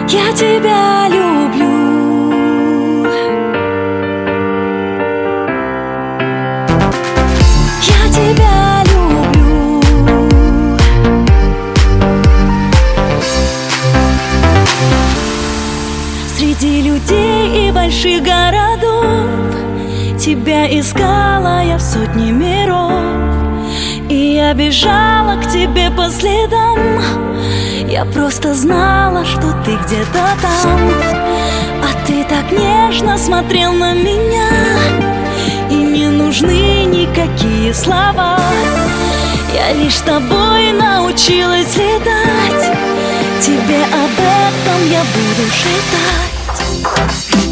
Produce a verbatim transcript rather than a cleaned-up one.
Я тебя люблю. Я тебя люблю. Среди людей и больших городов тебя искала я в сотни миров, и я бежала к тебе по следам. Я просто знала, что ты где-то там. А ты так нежно смотрел на меня, и не нужны никакие слова. Я лишь с тобой научилась летать. Тебе об этом я буду шептать.